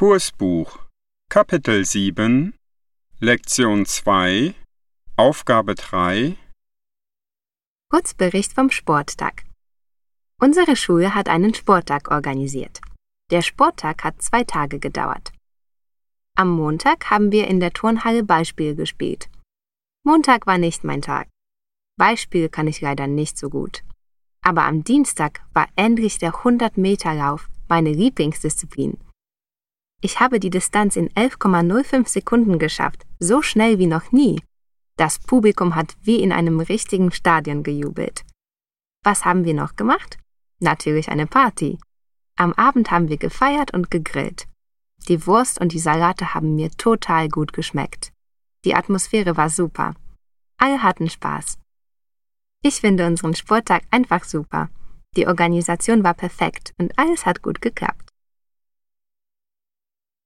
Kursbuch, Kapitel 7, Lektion 2, Aufgabe 3. Kurzbericht vom Sporttag. Unsere Schule hat einen Sporttag organisiert. Der Sporttag hat 2 Tage gedauert. Am Montag haben wir in der Turnhalle Ballspiel gespielt. Montag war nicht mein Tag. Ballspiel kann ich leider nicht so gut. Aber am Dienstag war endlich der 100-Meter-Lauf meine Lieblingsdisziplin. Ich habe die Distanz in 11,05 Sekunden geschafft, so schnell wie noch nie. Das Publikum hat wie in einem richtigen Stadion gejubelt. Was haben wir noch gemacht? Natürlich eine Party. Am Abend haben wir gefeiert und gegrillt. Die Wurst und die Salate haben mir total gut geschmeckt. Die Atmosphäre war super. Alle hatten Spaß. Ich finde unseren Sporttag einfach super. Die Organisation war perfekt und alles hat gut geklappt.